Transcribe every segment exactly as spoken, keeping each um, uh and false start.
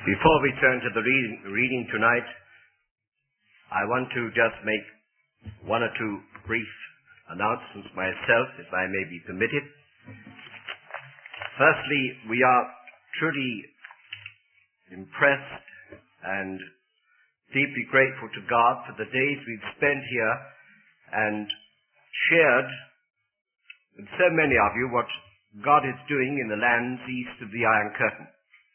Before we turn to the reading, reading tonight, I want to just make one or two brief announcements myself, if I may be permitted. Firstly, we are truly impressed and deeply grateful to God for the days we've spent here and shared with so many of you what God is doing in the lands east of the Iron Curtain.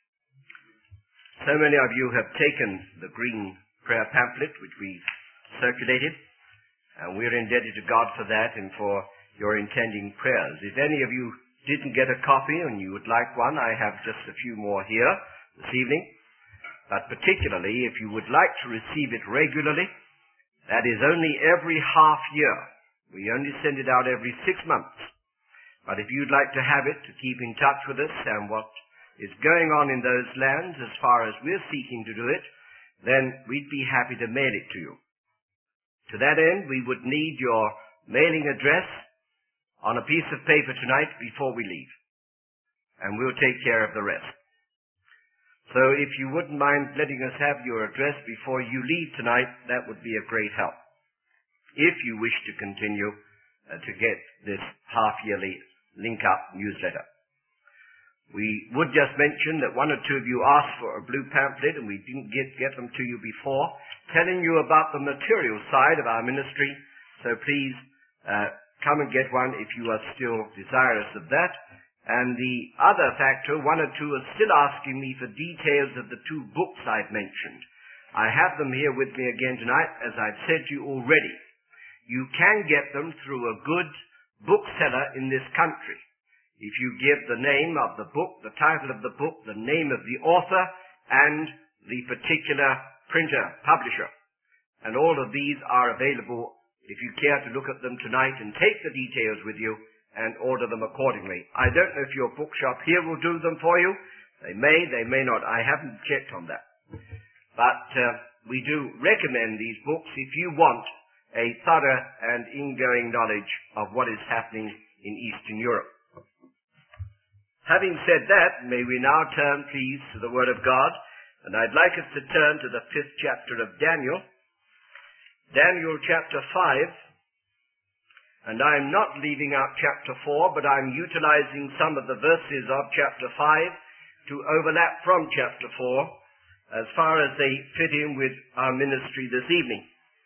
So many of you have taken the green prayer pamphlet which we circulated, and we're indebted to God for that and for your intending prayers. If any of you didn't get a copy and you would like one, I have just a few more here this evening. But particularly, if you would like to receive it regularly, that is only every half year. We only send it out every six months. But if you'd like to have it to keep in touch with us and what is going on in those lands as far as we're seeking to do it, then we'd be happy to mail it to you. To that end, we would need your mailing address on a piece of paper tonight before we leave, and we'll take care of the rest. So if you wouldn't mind letting us have your address before you leave tonight, that would be a great help, if you wish to continue uh, to get this half-yearly link-up newsletter. We would just mention that one or two of you asked for a blue pamphlet and we didn't get, get them to you before, telling you about the material side of our ministry. So please uh, come and get one if you are still desirous of that. And the other factor, one or two are still asking me for details of the two books I've mentioned. I have them here with me again tonight, as I've said to you already. You can get them through a good bookseller in this country. If you give the name of the book, the title of the book, the name of the author, and the particular printer, publisher. And all of these are available if you care to look at them tonight and take the details with you and order them accordingly. I don't know if your bookshop here will do them for you. They may, they may not. I haven't checked on that. But uh, we do recommend these books if you want a thorough and ingoing knowledge of what is happening in Eastern Europe. Having said that, may we now turn, please, to the Word of God, and I'd like us to turn to the fifth chapter of Daniel, Daniel chapter five, and I'm not leaving out chapter four, but I'm utilizing some of the verses of chapter five to overlap from chapter four, as far as they fit in with our ministry this evening.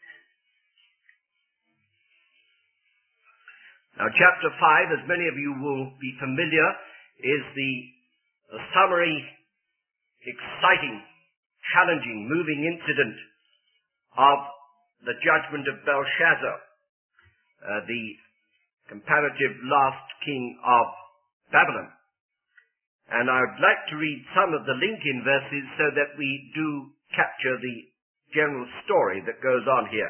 Now, chapter five, as many of you will be familiar, is the, the summary, exciting, challenging, moving incident of the judgment of Belshazzar, uh, the comparative last king of Babylon. And I would like to read some of the link-in verses so that we do capture the general story that goes on here.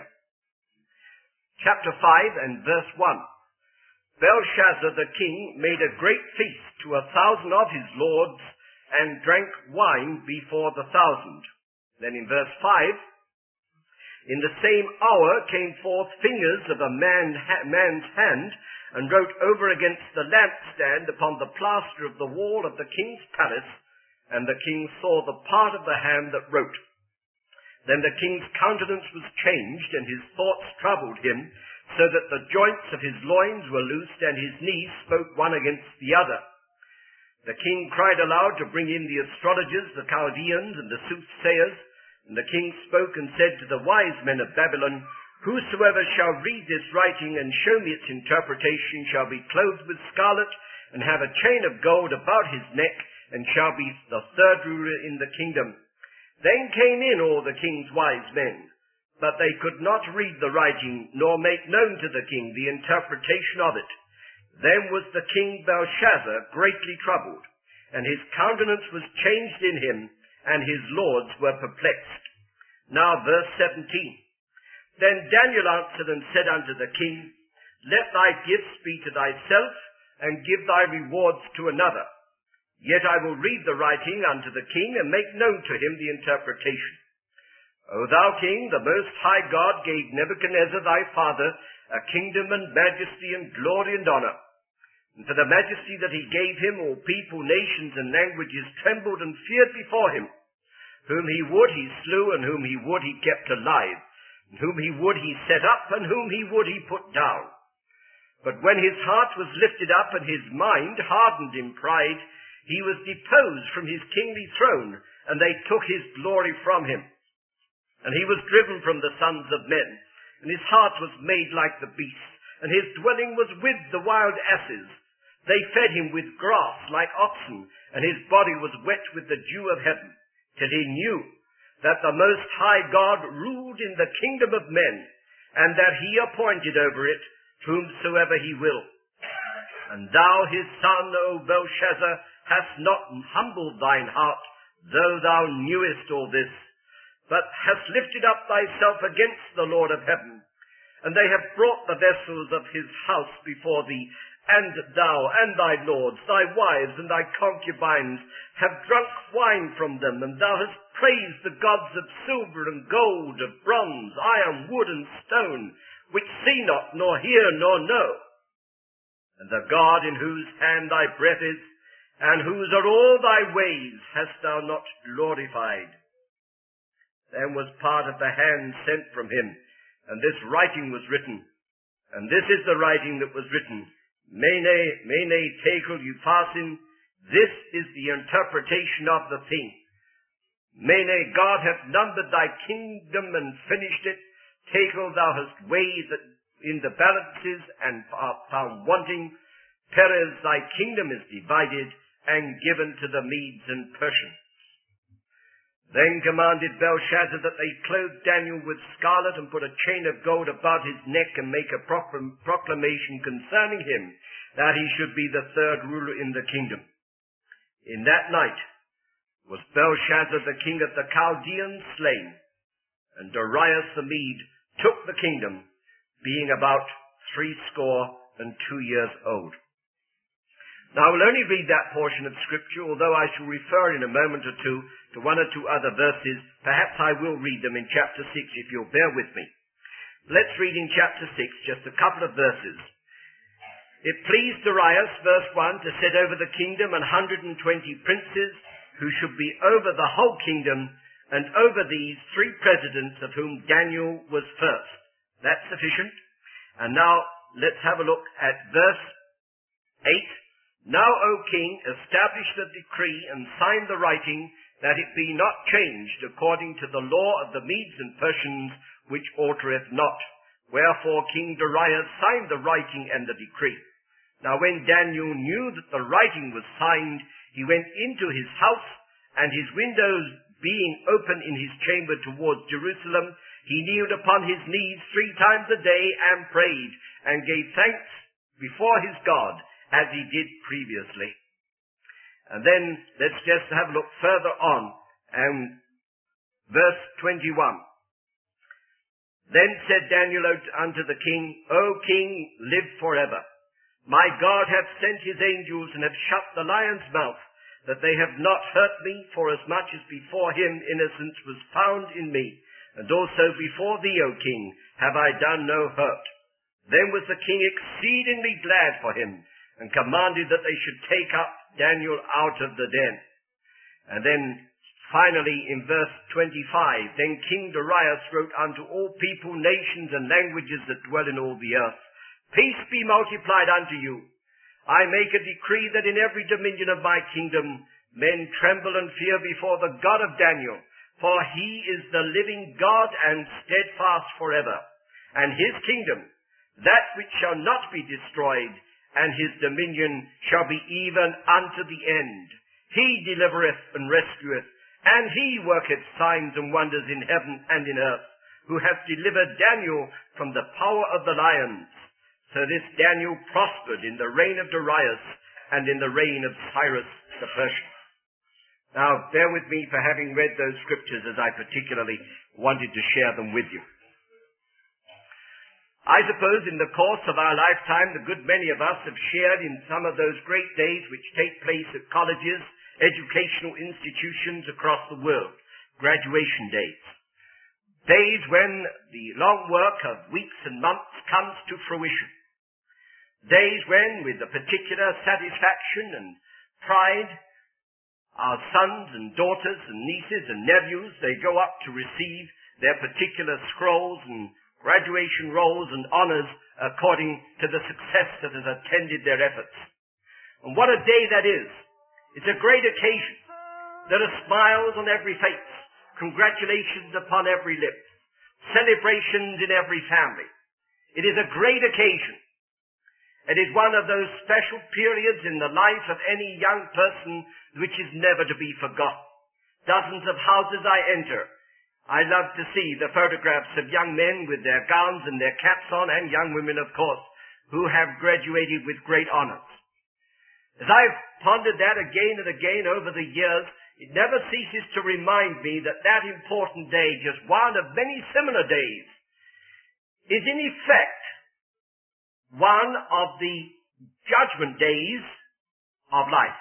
Chapter five and verse one. Belshazzar the king made a great feast to a thousand of his lords and drank wine before the thousand. Then in verse five, in the same hour came forth fingers of a man, ha- man's hand and wrote over against the lampstand upon the plaster of the wall of the king's palace, and the king saw the part of the hand that wrote. Then the king's countenance was changed, and his thoughts troubled him, so that the joints of his loins were loosed, and his knees spoke one against the other. The king cried aloud to bring in the astrologers, the Chaldeans, and the soothsayers. And the king spoke and said to the wise men of Babylon, Whosoever shall read this writing and show me its interpretation shall be clothed with scarlet, and have a chain of gold about his neck, and shall be the third ruler in the kingdom. Then came in all the king's wise men, but they could not read the writing, nor make known to the king the interpretation of it. Then was the king Belshazzar greatly troubled, and his countenance was changed in him, and his lords were perplexed. Now verse seventeen. Then Daniel answered and said unto the king, Let thy gifts be to thyself, and give thy rewards to another. Yet I will read the writing unto the king, and make known to him the interpretation. O thou king, the most high God gave Nebuchadnezzar thy father a kingdom and majesty and glory and honor. And for the majesty that he gave him, all people, nations, and languages trembled and feared before him. Whom he would he slew, and whom he would he kept alive, and whom he would he set up, and whom he would he put down. But when his heart was lifted up, and his mind hardened in pride, he was deposed from his kingly throne, and they took his glory from him. And he was driven from the sons of men, and his heart was made like the beasts, and his dwelling was with the wild asses. They fed him with grass like oxen, and his body was wet with the dew of heaven, till he knew that the Most High God ruled in the kingdom of men, and that he appointed over it whomsoever he will. And thou, his son, O Belshazzar, hast not humbled thine heart, though thou knewest all this, but hast lifted up thyself against the Lord of heaven. And they have brought the vessels of his house before thee, and thou and thy lords, thy wives and thy concubines, have drunk wine from them, and thou hast praised the gods of silver and gold, of bronze, iron, wood, and stone, which see not, nor hear, nor know. And the God in whose hand thy breath is, and whose are all thy ways, hast thou not glorified. Then was part of the hand sent from him, and this writing was written. And this is the writing that was written: Mene, Mene, Tekel, Upharsin. This is the interpretation of the thing. Mene, God hath numbered thy kingdom and finished it. Tekel, thou hast weighed in the balances and art found wanting. Perez, thy kingdom is divided and given to the Medes and Persians. Then commanded Belshazzar that they clothe Daniel with scarlet and put a chain of gold about his neck and make a proclamation concerning him, that he should be the third ruler in the kingdom. In that night was Belshazzar the king of the Chaldeans slain, and Darius the Mede took the kingdom, being about threescore and two years old. Now I will only read that portion of Scripture, although I shall refer in a moment or two to one or two other verses. Perhaps I will read them in chapter six, if you'll bear with me. Let's read in chapter six just a couple of verses. It pleased Darius, verse one, to set over the kingdom an hundred and twenty princes, who should be over the whole kingdom, and over these three presidents, of whom Daniel was first. That's sufficient. And now let's have a look at verse eight. Now, O king, establish the decree and sign the writing, that it be not changed according to the law of the Medes and Persians, which altereth not. Wherefore King Darius signed the writing and the decree. Now when Daniel knew that the writing was signed, he went into his house, and his windows being open in his chamber towards Jerusalem, he kneeled upon his knees three times a day and prayed, and gave thanks before his God, as he did previously. And then let's just have a look further on, and verse twenty-one. Then said Daniel unto the king, O king, live forever. My God hath sent his angels, and have shut the lion's mouth, that they have not hurt me, for as much as before him innocence was found in me, and also before thee, O king, have I done no hurt. Then was the king exceedingly glad for him, and commanded that they should take up Daniel out of the den. And then finally in verse twenty-five, then King Darius wrote unto all people, nations, and languages that dwell in all the earth, Peace be multiplied unto you. I make a decree that in every dominion of my kingdom men tremble and fear before the God of Daniel, for he is the living God and steadfast forever. And his kingdom, that which shall not be destroyed, and his dominion shall be even unto the end. He delivereth and rescueth, and he worketh signs and wonders in heaven and in earth, who hath delivered Daniel from the power of the lions. So this Daniel prospered in the reign of Darius and in the reign of Cyrus the Persian. Now bear with me for having read those scriptures, as I particularly wanted to share them with you. I suppose in the course of our lifetime, a good many of us have shared in some of those great days which take place at colleges, educational institutions across the world, graduation days. Days when the long work of weeks and months comes to fruition. Days when, with a particular satisfaction and pride, our sons and daughters and nieces and nephews, they go up to receive their particular scrolls and graduation rolls and honors according to the success that has attended their efforts. And what a day that is. It's a great occasion. There are smiles on every face, congratulations upon every lip, celebrations in every family. It is a great occasion. It is one of those special periods in the life of any young person which is never to be forgotten. Dozens of houses I enter. I love to see the photographs of young men with their gowns and their caps on, and young women, of course, who have graduated with great honors. As I've pondered that again and again over the years, it never ceases to remind me that that important day, just one of many similar days, is in effect one of the judgment days of life.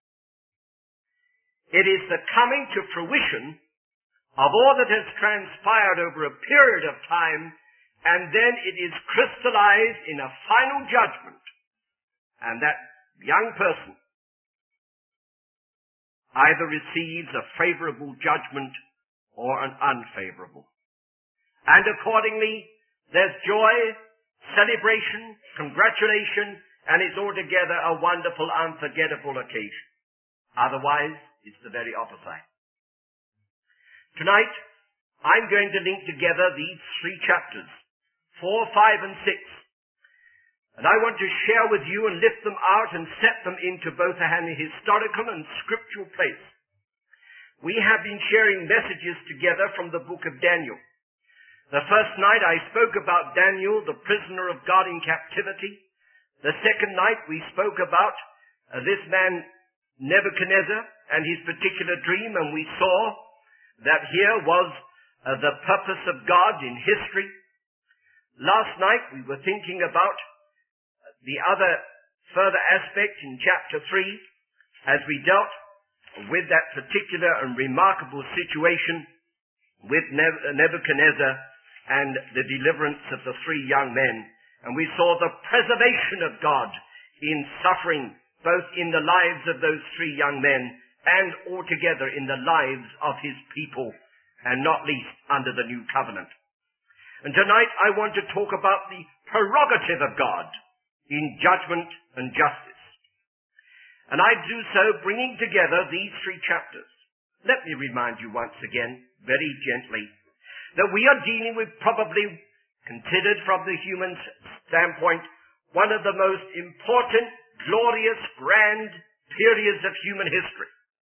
It is the coming to fruition of all that has transpired over a period of time, and then it is crystallized in a final judgment. And that young person either receives a favorable judgment or an unfavorable. And accordingly, there's joy, celebration, congratulation, and it's altogether a wonderful, unforgettable occasion. Otherwise, it's the very opposite. Tonight, I'm going to link together these three chapters, four, five, and six. And I want to share with you and lift them out and set them into both a historical and scriptural place. We have been sharing messages together from the book of Daniel. The first night I spoke about Daniel, the prisoner of God in captivity. The second night we spoke about uh, this man Nebuchadnezzar and his particular dream, and we saw that here was uh, the purpose of God in history. Last night we were thinking about the other further aspect in chapter three as we dealt with that particular and remarkable situation with Nebuchadnezzar and the deliverance of the three young men. And we saw the preservation of God in suffering, both in the lives of those three young men and altogether in the lives of his people, and not least under the new covenant. And tonight I want to talk about the prerogative of God in judgment and justice. And I do so bringing together these three chapters. Let me remind you once again, very gently, that we are dealing with probably, considered from the human standpoint, one of the most important, glorious, grand periods of human history.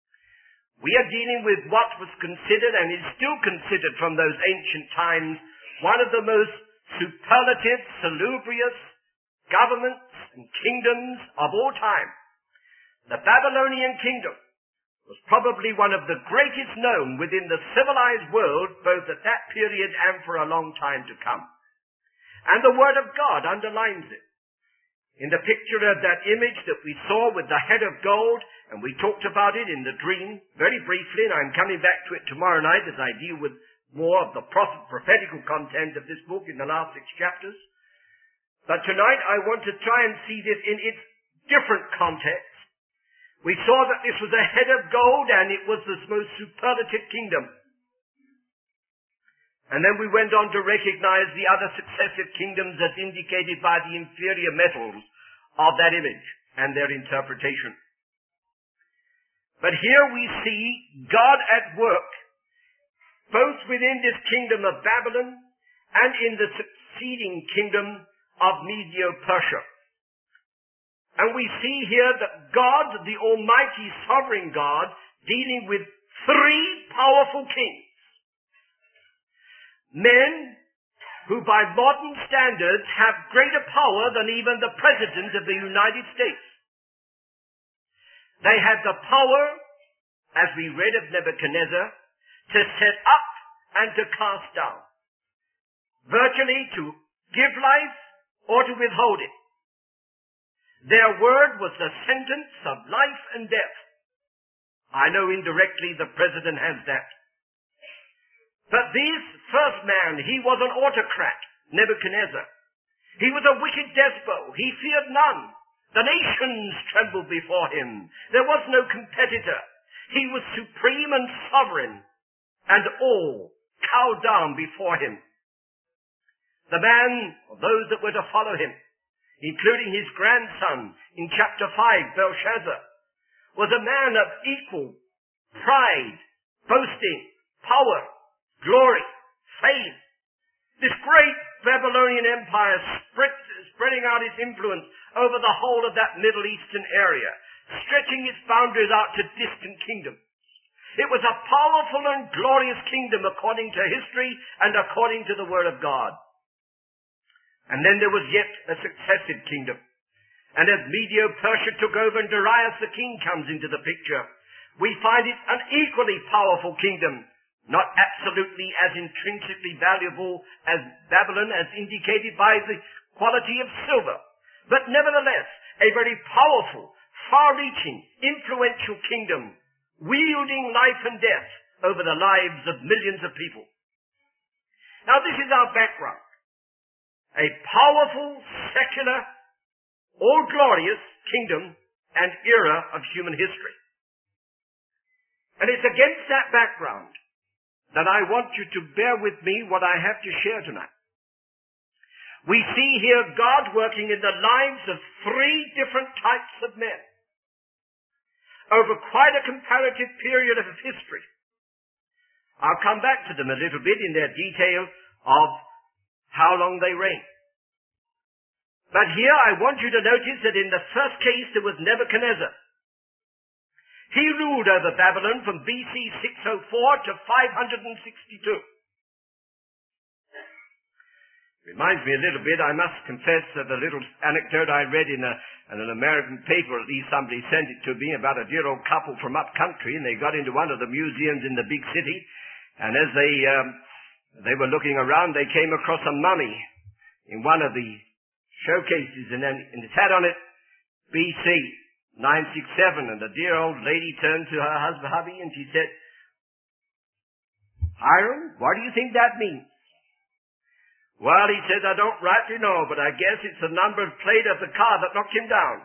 We are dealing with what was considered and is still considered from those ancient times one of the most superlative, salubrious governments and kingdoms of all time. The Babylonian kingdom was probably one of the greatest known within the civilized world, both at that period and for a long time to come. And the Word of God underlines it. In the picture of that image that we saw with the head of gold, and we talked about it in the dream very briefly, and I'm coming back to it tomorrow night as I deal with more of the prophetical content of this book in the last six chapters. But tonight I want to try and see this in its different context. We saw that this was a head of gold and it was the most superlative kingdom. And then we went on to recognize the other successive kingdoms as indicated by the inferior metals of that image and their interpretation. But here we see God at work, both within this kingdom of Babylon and in the succeeding kingdom of Medo-Persia. And we see here that God, the Almighty Sovereign God, dealing with three powerful kings. Men who by modern standards have greater power than even the President of the United States. They had the power, as we read of Nebuchadnezzar, to set up and to cast down. Virtually to give life or to withhold it. Their word was the sentence of life and death. I know indirectly the president has that. But this first man, he was an autocrat, Nebuchadnezzar. He was a wicked despot. He feared none. The nations trembled before him. There was no competitor. He was supreme and sovereign, and all cowed down before him. The man, or those that were to follow him, including his grandson in chapter five, Belshazzar, was a man of equal pride, boasting, power, glory, fame. This great Babylonian empire spread, spreading out its influence over the whole of that Middle Eastern area, stretching its boundaries out to distant kingdoms. It was a powerful and glorious kingdom according to history and according to the Word of God. And then there was yet a successive kingdom. And as Medo-Persia took over and Darius the king comes into the picture, we find it an equally powerful kingdom, not absolutely as intrinsically valuable as Babylon as indicated by the quality of silver, but nevertheless a very powerful, far-reaching, influential kingdom, wielding life and death over the lives of millions of people. Now this is our background. A powerful, secular, all-glorious kingdom and era of human history. And it's against that background that I want you to bear with me what I have to share tonight. We see here God working in the lives of three different types of men over quite a comparative period of history. I'll come back to them a little bit in their detail of how long they reigned. But here I want you to notice that in the first case there was Nebuchadnezzar. He ruled over Babylon from B C six oh four to five sixty-two. Reminds me a little bit, I must confess, of a little anecdote I read in, a, in an American paper, at least somebody sent it to me, about a dear old couple from up country, and they got into one of the museums in the big city, and as they um, they were looking around, they came across a mummy in one of the showcases, and then and it had on it B C nine sixty-seven, and the dear old lady turned to her husband, hubby, and she said, "Hiram, what do you think that means?" "Well," he says, "I don't rightly know, but I guess it's the number plate of the car that knocked him down."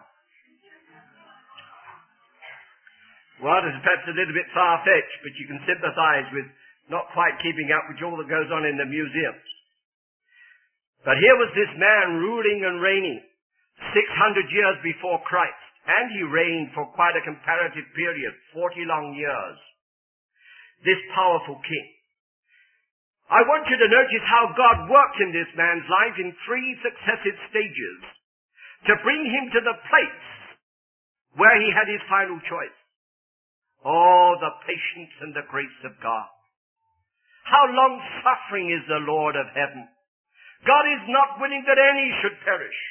Well, it's perhaps a little bit far-fetched, but you can sympathize with not quite keeping up with all that goes on in the museums. But here was this man ruling and reigning six hundred years before Christ, and he reigned for quite a comparative period, forty long years. This powerful king. I want you to notice how God worked in this man's life in three successive stages to bring him to the place where he had his final choice. Oh, the patience and the grace of God. How long-suffering is the Lord of heaven. God is not willing that any should perish.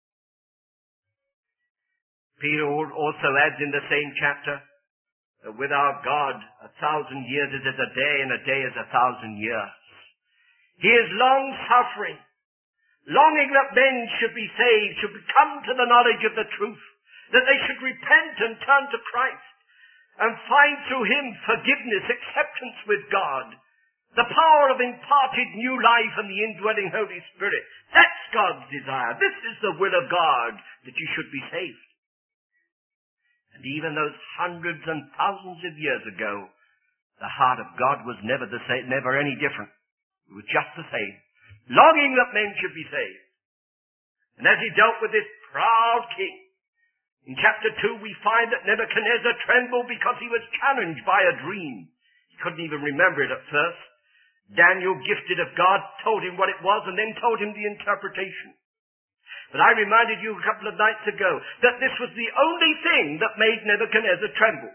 Peter also adds in the same chapter that with our God, a thousand years is as a day, and a day is a thousand years. He is long-suffering, longing that men should be saved, should come to the knowledge of the truth, that they should repent and turn to Christ, and find through him forgiveness, acceptance with God, the power of imparted new life and the indwelling Holy Spirit. That's God's desire. This is the will of God, that you should be saved. And even those hundreds and thousands of years ago, the heart of God was never the same, never any different. It was just the same, longing that men should be saved. And as he dealt with this proud king, in chapter two we find that Nebuchadnezzar trembled because he was challenged by a dream. He couldn't even remember it at first. Daniel, gifted of God, told him what it was and then told him the interpretation. But I reminded you a couple of nights ago that this was the only thing that made Nebuchadnezzar tremble.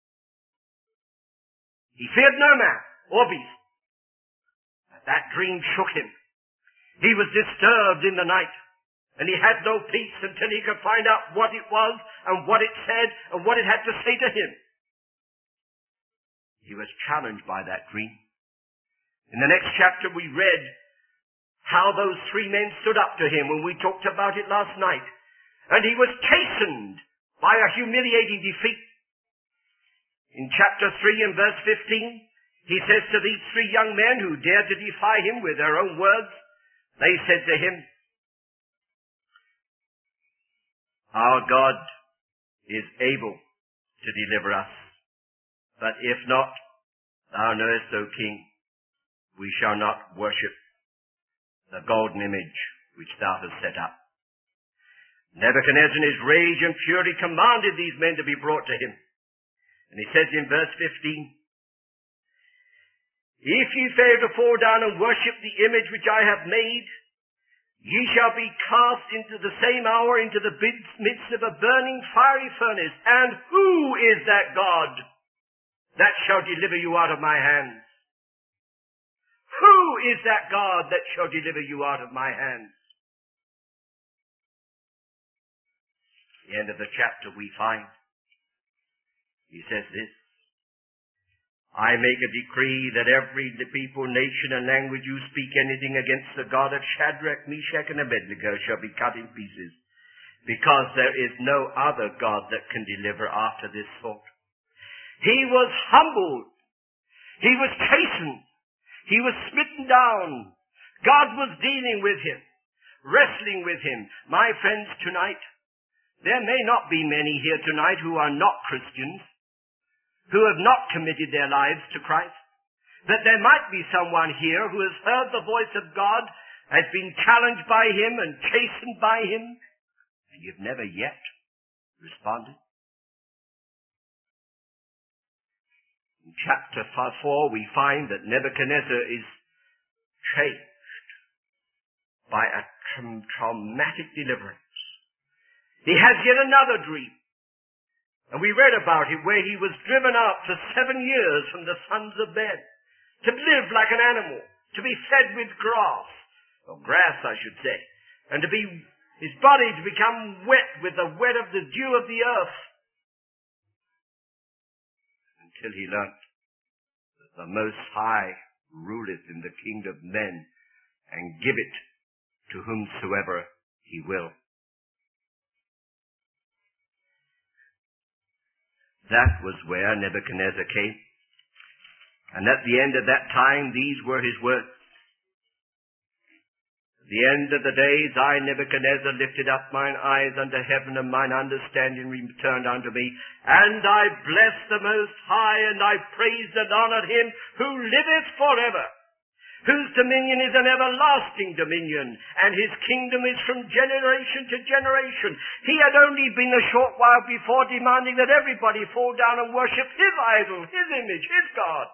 He feared no man or beast. That dream shook him. He was disturbed in the night, and he had no peace until he could find out what it was and what it said and what it had to say to him. He was challenged by that dream. In the next chapter we read how those three men stood up to him when we talked about it last night, and he was chastened by a humiliating defeat. In chapter three and verse fifteen, he says to these three young men who dared to defy him with their own words, they said to him, "Our God is able to deliver us But if not, thou knowest, O king, we shall not worship the golden image which thou hast set up. Nebuchadnezzar in his rage and fury commanded these men to be brought to him. And he says in verse fifteen, if ye fail to fall down and worship the image which I have made, ye shall be cast into the same hour into the midst of a burning fiery furnace. And who is that God that shall deliver you out of my hands? Who is that God that shall deliver you out of my hands? At the end of the chapter we find, he says this, I make a decree that every people, nation, and language who speak anything against the God of Shadrach, Meshach, and Abednego shall be cut in pieces, because there is no other God that can deliver after this sort. He was humbled. He was chastened. He was smitten down. God was dealing with him, wrestling with him. My friends, tonight, there may not be many here tonight who are not Christians, who have not committed their lives to Christ. That there might be someone here who has heard the voice of God, has been challenged by him and chastened by him, and you've never yet responded. In chapter four we find that Nebuchadnezzar is changed by a tra- traumatic deliverance. He has yet another dream. And we read about it where he was driven out for seven years from the sons of men, to live like an animal, to be fed with grass, or grass I should say, and to be, his body to become wet with the wet of the dew of the earth, until he learnt that the Most High ruleth in the kingdom of men, and give it to whomsoever he will. That was where Nebuchadnezzar came. And at the end of that time, these were his words. At the end of the days, I, Nebuchadnezzar, lifted up mine eyes unto heaven, and mine understanding returned unto me. And I blessed the Most High, and I praised and honored him who liveth forever, whose dominion is an everlasting dominion, and his kingdom is from generation to generation. He had only been a short while before demanding that everybody fall down and worship his idol, his image, his God.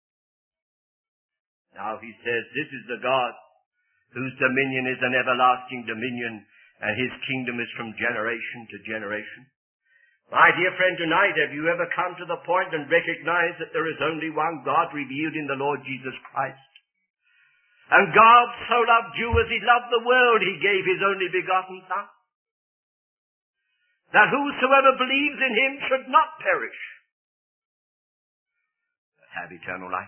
Now he says, this is the God whose dominion is an everlasting dominion, and his kingdom is from generation to generation. My dear friend, tonight, have you ever come to the point and recognized that there is only one God revealed in the Lord Jesus Christ? And God so loved you as he loved the world, he gave his only begotten Son, that whosoever believes in him should not perish, but have eternal life.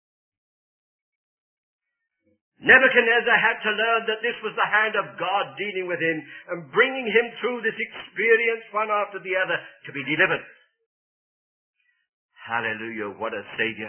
Nebuchadnezzar had to learn that this was the hand of God dealing with him and bringing him through this experience one after the other to be delivered. Hallelujah, what a Savior.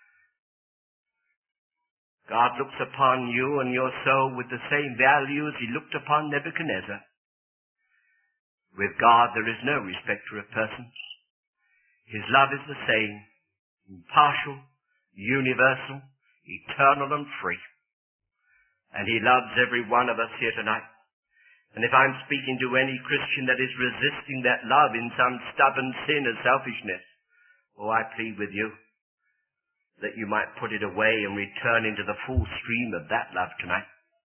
God looks upon you and your soul with the same value as he looked upon Nebuchadnezzar. With God there is no respecter of persons. His love is the same, impartial, universal, eternal and free. And he loves every one of us here tonight. And if I'm speaking to any Christian that is resisting that love in some stubborn sin or selfishness, oh, I plead with you that you might put it away and return into the full stream of that love tonight.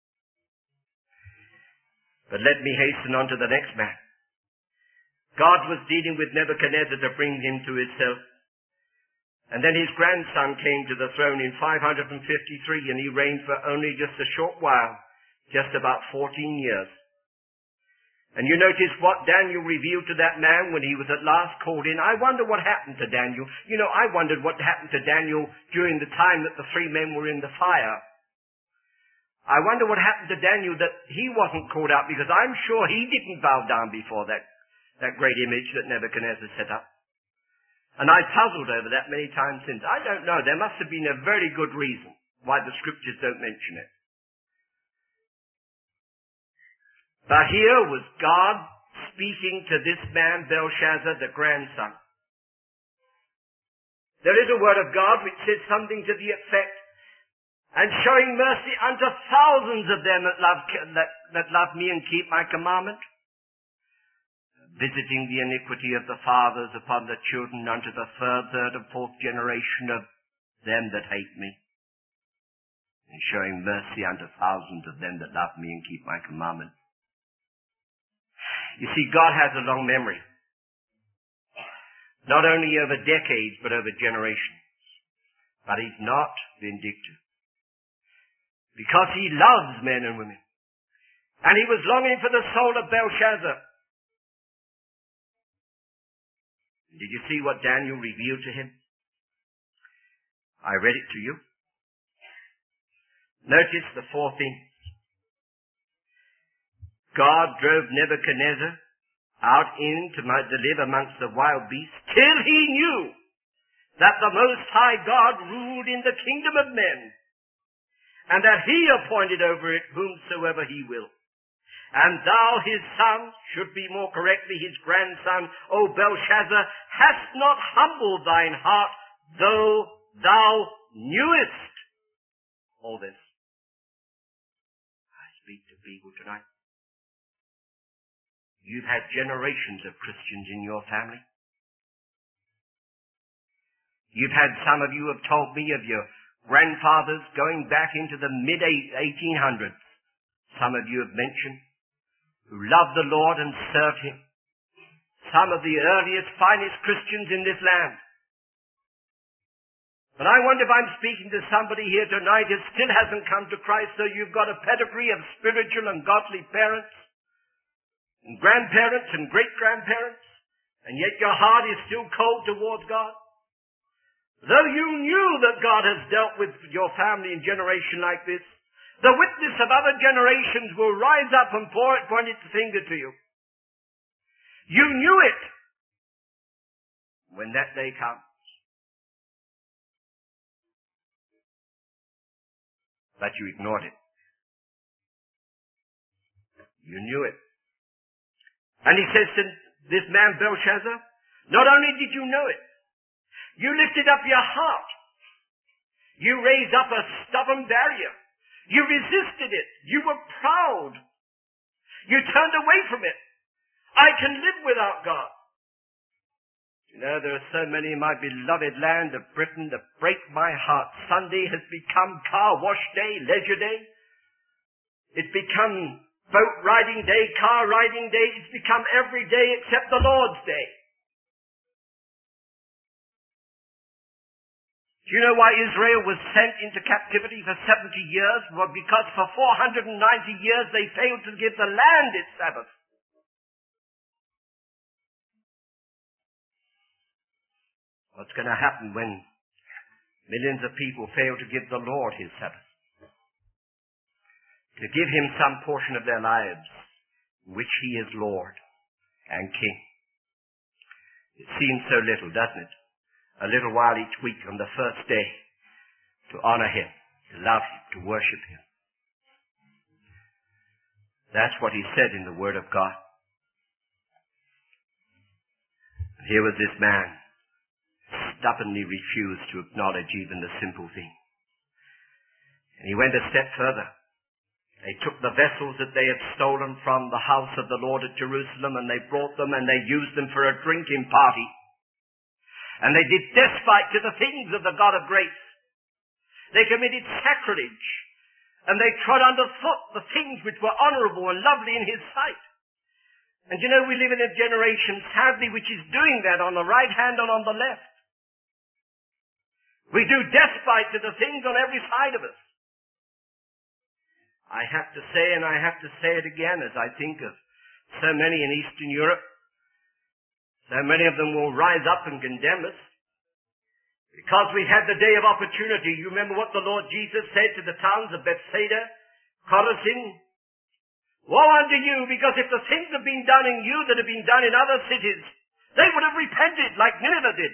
But let me hasten on to the next man. God was dealing with Nebuchadnezzar to bring him to himself. And then his grandson came to the throne in five hundred fifty-three, and he reigned for only just a short while, just about fourteen years. And you notice what Daniel revealed to that man when he was at last called in. I wonder what happened to Daniel. You know, I wondered what happened to Daniel during the time that the three men were in the fire. I wonder what happened to Daniel that he wasn't called out, because I'm sure he didn't bow down before that, that great image that Nebuchadnezzar set up. And I puzzled over that many times since. I don't know. There must have been a very good reason why the scriptures don't mention it. But here was God speaking to this man, Belshazzar, the grandson. There is a word of God which says something to the effect, and showing mercy unto thousands of them that love, that, that love me and keep my commandment, visiting the iniquity of the fathers upon the children unto the third, third and fourth generation of them that hate me, and showing mercy unto thousands of them that love me and keep my commandment. You see, God has a long memory, not only over decades, but over generations. But he's not vindictive, because he loves men and women. And he was longing for the soul of Belshazzar. Did you see what Daniel revealed to him? I read it to you. Notice the four things. God drove Nebuchadnezzar out in to live amongst the wild beasts, till he knew that the Most High God ruled in the kingdom of men, and that he appointed over it whomsoever he will. And thou, his son, should be more correctly his grandson, O Belshazzar, hast not humbled thine heart, though thou knewest all this. I speak to people tonight. You've had generations of Christians in your family. You've had, some of you have told me of your grandfathers going back into the mid eighteen hundreds. Some of you have mentioned who loved the Lord and served him. Some of the earliest, finest Christians in this land. But I wonder if I'm speaking to somebody here tonight who still hasn't come to Christ, so you've got a pedigree of spiritual and godly parents, and grandparents and great-grandparents, and yet your heart is still cold towards God. Though you knew that God has dealt with your family in generation like this, the witness of other generations will rise up and pour it, point its finger to you. You knew it when that day comes. But you ignored it. You knew it. And he says to this man Belshazzar, not only did you know it, you lifted up your heart. You raised up a stubborn barrier. You resisted it. You were proud. You turned away from it. I can live without God. You know, there are so many in my beloved land of Britain that break my heart. Sunday has become car wash day, leisure day. It's become boat riding day, car riding day. It's become every day except the Lord's day. Do you know why Israel was sent into captivity for seventy years? Well, because for four hundred ninety years they failed to give the land its Sabbath. What's going to happen when millions of people fail to give the Lord his Sabbath? To give him some portion of their lives in which he is Lord and King. It seems so little, doesn't it? A little while each week on the first day to honor him, to love him, to worship him. That's what he said in the Word of God. And here was this man, stubbornly refused to acknowledge even the simple thing. And he went a step further. They took the vessels that they had stolen from the house of the Lord at Jerusalem, and they brought them and they used them for a drinking party. And they did despite to the things of the God of grace. They committed sacrilege, and they trod underfoot the things which were honorable and lovely in his sight. And you know, we live in a generation, sadly, which is doing that on the right hand and on the left. We do despite to the things on every side of us. I have to say, and I have to say it again, as I think of so many in Eastern Europe, so many of them will rise up and condemn us because we had the day of opportunity. You remember what the Lord Jesus said to the towns of Bethsaida, Chorazin? Woe unto you, because if the things have been done in you that have been done in other cities, they would have repented like Nineveh did.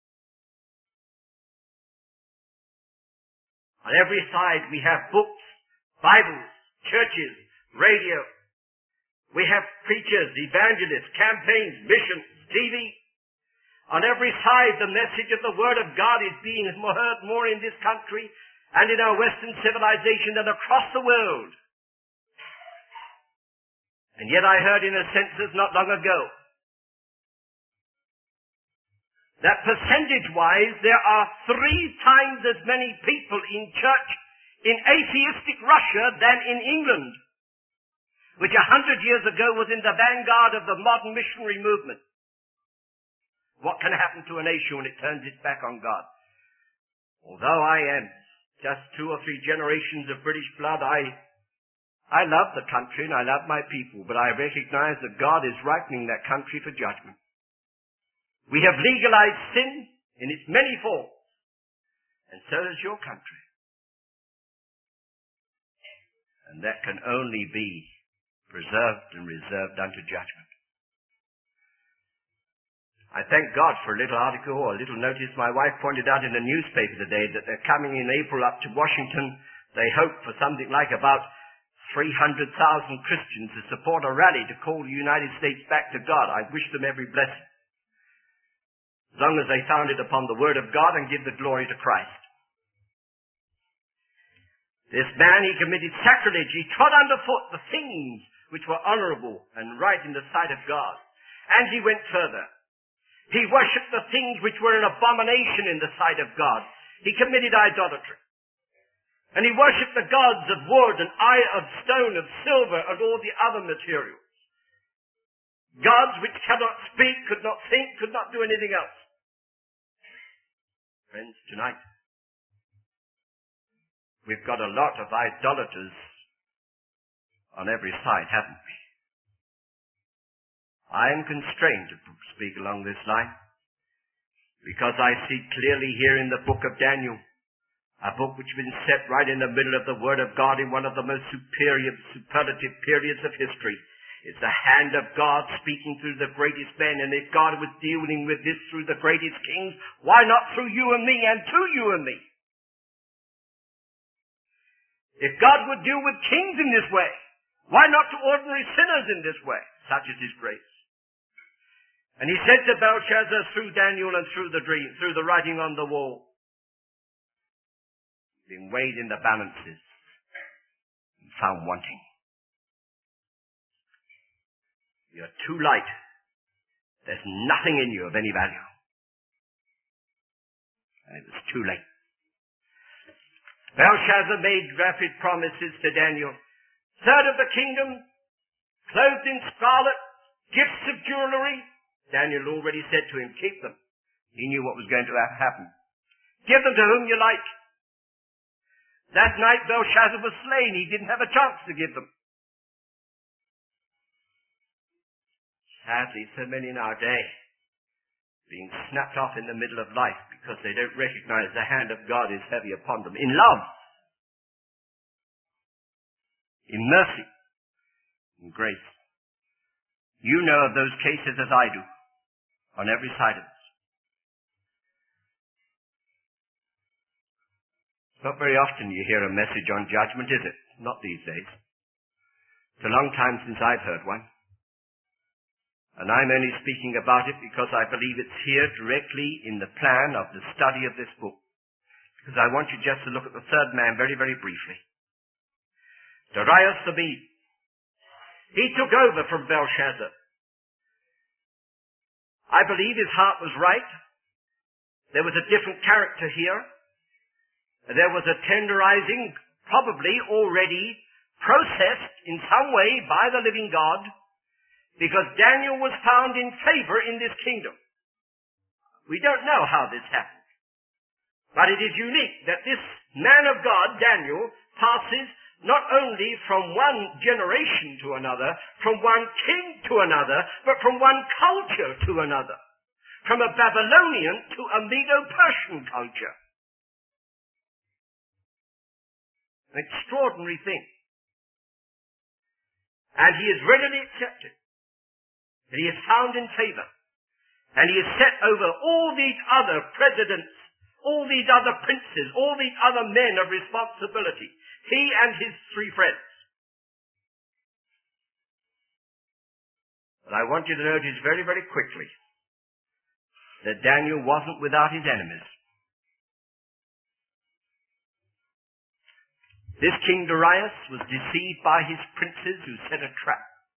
On every side we have books, Bibles, churches, radio. We have preachers, evangelists, campaigns, missions, T V. On every side, the message of the Word of God is being heard more in this country and in our Western civilization than across the world. And yet I heard in a census not long ago that percentage-wise there are three times as many people in church in atheistic Russia than in England, which a hundred years ago was in the vanguard of the modern missionary movement. What can happen to a nation when it turns its back on God? Although I am just two or three generations of British blood, I, I love the country and I love my people, but I recognize that God is ripening that country for judgment. We have legalized sin in its many forms, and so does your country. And that can only be preserved and reserved unto judgment. I thank God for a little article or a little notice my wife pointed out in the newspaper today that they're coming in April up to Washington. They hope for something like about three hundred thousand Christians to support a rally to call the United States back to God. I wish them every blessing, as long as they found it upon the Word of God and give the glory to Christ. This man, he committed sacrilege. He trod underfoot the things which were honorable and right in the sight of God. And he went further. He worshipped the things which were an abomination in the sight of God. He committed idolatry. And he worshipped the gods of wood and iron, of stone, of silver, and all the other materials. Gods which cannot speak, could not think, could not do anything else. Friends, tonight, we've got a lot of idolaters on every side, haven't we? I am constrained to speak along this line because I see clearly here in the book of Daniel, a book which has been set right in the middle of the Word of God in one of the most superior, superlative periods of history. It's the hand of God speaking through the greatest men, and if God was dealing with this through the greatest kings, why not through you and me and to you and me? If God would deal with kings in this way, why not to ordinary sinners in this way? Such is His grace. And He said to Belshazzar through Daniel and through the dream, through the writing on the wall, being weighed in the balances and found wanting. You're too light. There's nothing in you of any value. And it was too late. Belshazzar made rapid promises to Daniel. Third of the kingdom, clothed in scarlet, gifts of jewelry. Daniel already said to him, keep them. He knew what was going to happen. Give them to whom you like. That night Belshazzar was slain. He didn't have a chance to give them. Sadly, so many in our day being snapped off in the middle of life because they don't recognize the hand of God is heavy upon them. In love, in mercy, in grace. You know of those cases as I do, on every side of us. It's not very often you hear a message on judgment, is it? Not these days. It's a long time since I've heard one. And I'm only speaking about it because I believe it's here directly in the plan of the study of this book. Because I want you just to look at the third man very, very briefly. Darius the Mede. He took over from Belshazzar. I believe his heart was right. There was a different character here. There was a tenderizing, probably already processed in some way by the living God, because Daniel was found in favor in this kingdom. We don't know how this happened, but it is unique that this man of God, Daniel, passes not only from one generation to another, from one king to another, but from one culture to another, from a Babylonian to a Medo-Persian culture. An extraordinary thing. And he is readily accepted. And he is found in favor. And he is set over all these other presidents, all these other princes, all these other men of responsibility. He and his three friends. But I want you to notice very, very quickly that Daniel wasn't without his enemies. This King Darius was deceived by his princes who set a trap.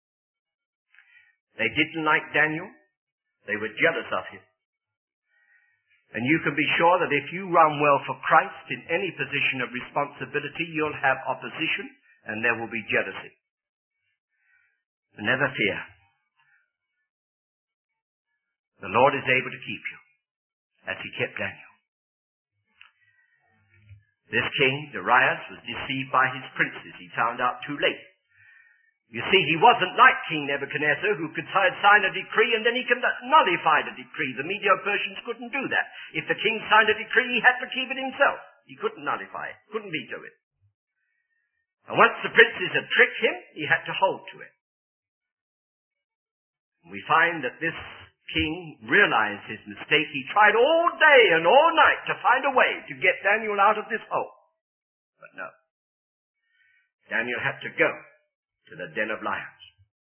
They didn't like Daniel. They were jealous of him. And you can be sure that if you run well for Christ in any position of responsibility, you'll have opposition and there will be jealousy. But never fear. The Lord is able to keep you, as he kept Daniel. This king, Darius, was deceived by his princes. He found out too late. You see, he wasn't like King Nebuchadnezzar, who could sign a decree and then he could nullify the decree. The Medo-Persians couldn't do that. If the king signed a decree, he had to keep it himself. He couldn't nullify it, couldn't veto it. And once the princes had tricked him, he had to hold to it. And we find that this king realized his mistake. He tried all day and all night to find a way to get Daniel out of this hole. But no. Daniel had to go to the den of lions.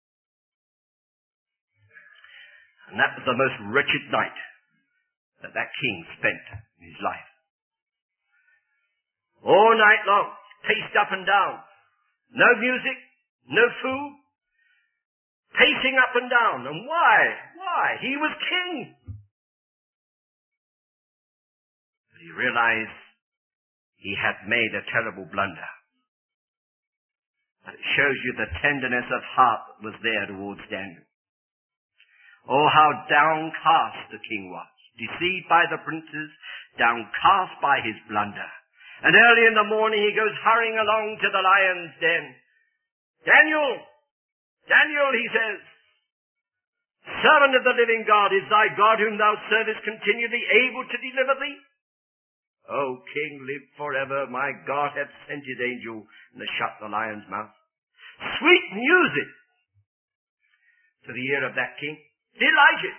And that was the most wretched night that that king spent in his life. All night long, paced up and down. No music, no food, pacing up and down. And why? Why? He was king. But he realized he had made a terrible blunder. And it shows you the tenderness of heart that was there towards Daniel. Oh, how downcast the king was. Deceived by the princes, downcast by his blunder. And early in the morning he goes hurrying along to the lion's den. Daniel! Daniel, he says, servant of the living God, is thy God whom thou servest continually able to deliver thee? O king, live forever. My God hath sent his angel and has shut the lion's mouth. Sweet music to the ear of that king. Delighted.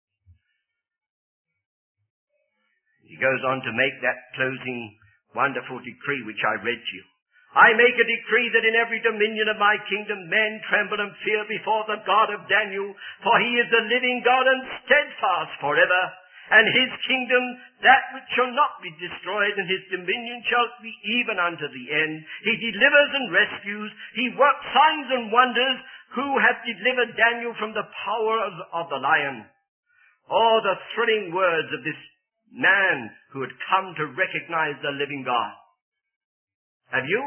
He goes on to make that closing wonderful decree which I read to you. I make a decree that in every dominion of my kingdom men tremble and fear before the God of Daniel, for he is the living God and steadfast forever, and his kingdom that which shall not be destroyed, and his dominion shall be even unto the end. He delivers and rescues, he works signs and wonders, who hath delivered Daniel from the power of, of the lion. Oh, the thrilling words of this man who had come to recognize the living God. Have you?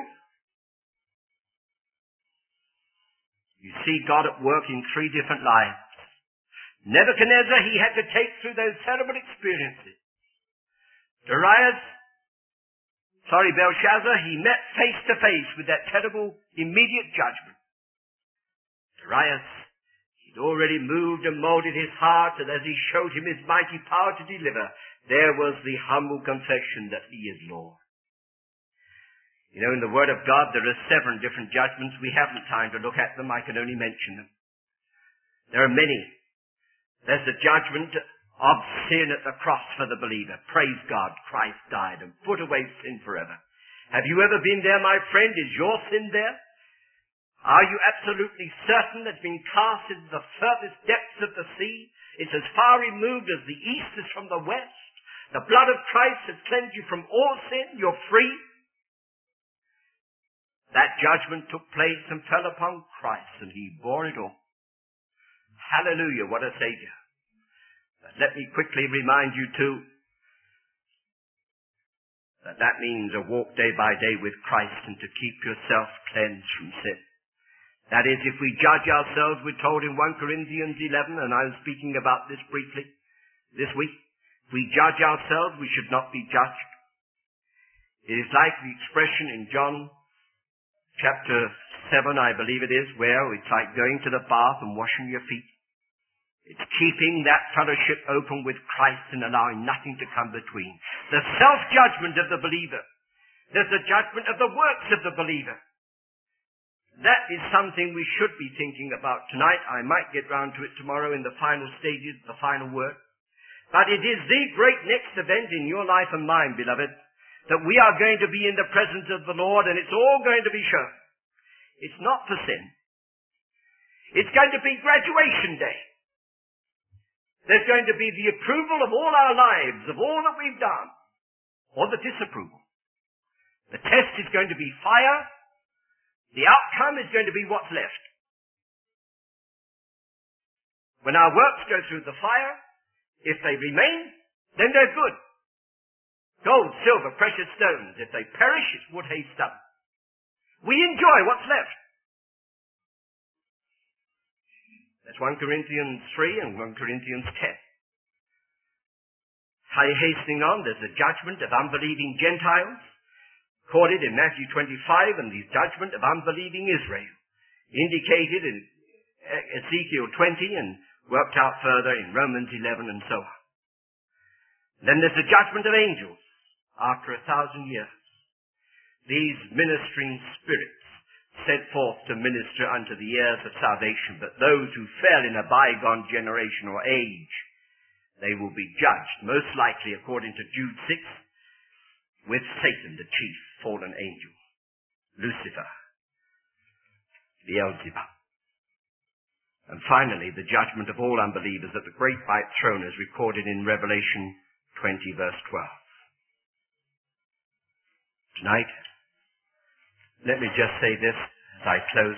You see God at work in three different lives. Nebuchadnezzar, he had to take through those terrible experiences. Darius, sorry, Belshazzar, he met face to face with that terrible immediate judgment. Darius, he'd already moved and molded his heart, and as he showed him his mighty power to deliver, there was the humble confession that he is Lord. You know, in the Word of God, there are seven different judgments. We haven't time to look at them. I can only mention them. There are many. There's the judgment of sin at the cross for the believer. Praise God, Christ died and put away sin forever. Have you ever been there, my friend? Is your sin there? Are you absolutely certain that it's been cast into the furthest depths of the sea? It's as far removed as the east is from the west. The blood of Christ has cleansed you from all sin. You're free. That judgment took place and fell upon Christ, and he bore it all. Hallelujah, what a Savior. But let me quickly remind you too, that that means a walk day by day with Christ and to keep yourself cleansed from sin. That is, if we judge ourselves, we're told in First Corinthians eleven, and I was speaking about this briefly this week, if we judge ourselves, we should not be judged. It is like the expression in John chapter seven, I believe it is, where it's like going to the bath and washing your feet. It's keeping that fellowship open with Christ and allowing nothing to come between. The self-judgment of the believer. There's the judgment of the works of the believer. That is something we should be thinking about tonight. I might get round to it tomorrow in the final stages, the final word. But it is the great next event in your life and mine, beloved, that we are going to be in the presence of the Lord, and it's all going to be shown. It's not for sin. It's going to be graduation day. There's going to be the approval of all our lives, of all that we've done, or the disapproval. The test is going to be fire. The outcome is going to be what's left. When our works go through the fire, if they remain, then they're good. Gold, silver, precious stones. If they perish, it's wood, hay, stubble. We enjoy what's left. That's First Corinthians three and First Corinthians ten. Hastening on, there's a judgment of unbelieving Gentiles, recorded in Matthew twenty-five, and the judgment of unbelieving Israel, indicated in Ezekiel twenty and worked out further in Romans eleven and so on. Then there's the judgment of angels after a thousand years. These ministering spirits set forth to minister unto the heirs of salvation, but those who fell in a bygone generation or age, they will be judged, most likely according to Jude six, with Satan, the chief fallen angel, Lucifer, Beelzebub. And finally, the judgment of all unbelievers at the great white throne is recorded in Revelation twenty, verse twelve. Tonight, let me just say this as I close.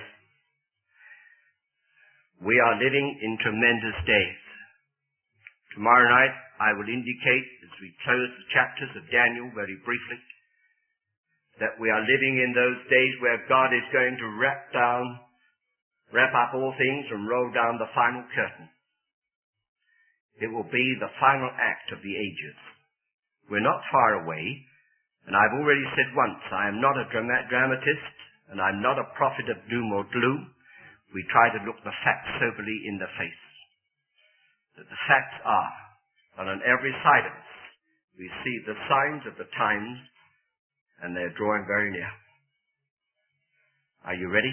We are living in tremendous days. Tomorrow night, I will indicate, as we close the chapters of Daniel very briefly, that we are living in those days where God is going to wrap down, wrap up all things and roll down the final curtain. It will be the final act of the ages. We're not far away, and I've already said once, I am not a dram- dramatist, and I'm not a prophet of doom or gloom. We try to look the facts soberly in the face. That the facts are that on every side of us we see the signs of the times, and they're drawing very near. Are you ready?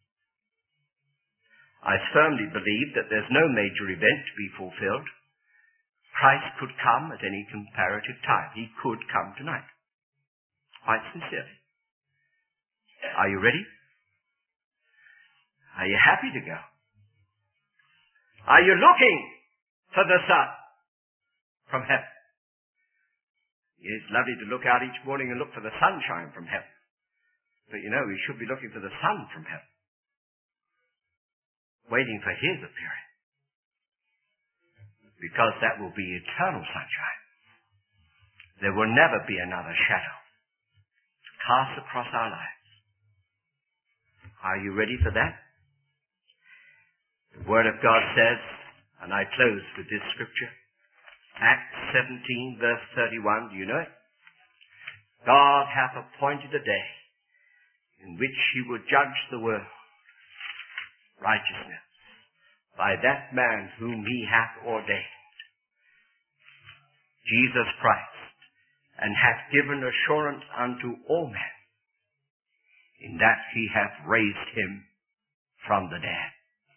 I firmly believe that there's no major event to be fulfilled. Christ could come at any comparative time. He could come tonight. Quite sincerely. Are you ready? Are you happy to go? Are you looking for the sun from heaven? It's lovely to look out each morning and look for the sunshine from heaven. But you know, we should be looking for the sun from heaven, waiting for his appearing. Because that will be eternal sunshine. There will never be another shadow to cast across our lives. Are you ready for that? The Word of God says, and I close with this scripture, Acts seventeen, verse thirty-one, do you know it? God hath appointed a day in which he will judge the world, righteousness, by that man whom he hath ordained, Jesus Christ, and hath given assurance unto all men, in that he hath raised him from the dead.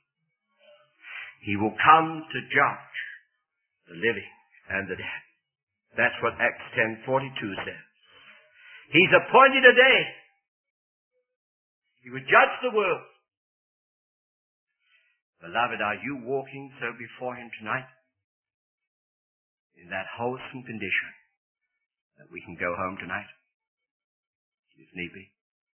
He will come to judge the living and the dead. That's what Acts ten forty-two says. He's appointed a day. He will judge the world. Beloved, are you walking so before him tonight in that wholesome condition that we can go home tonight, if need be?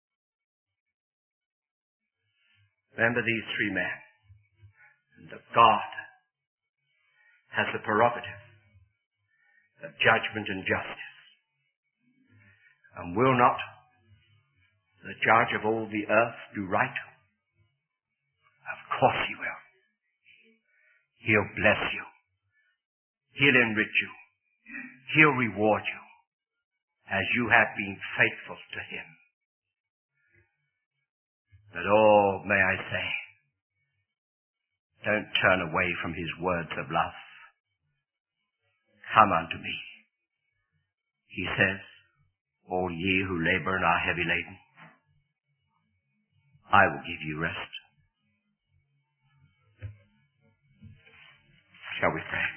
Remember these three men, and that God has the prerogative of judgment and justice. And will not the judge of all the earth do right? Of course he will. He'll bless you. He'll enrich you. He'll reward you as you have been faithful to him. But oh, may I say, don't turn away from his words of love. Come unto me. He says, all ye who labor and are heavy laden, I will give you rest. Shall we pray?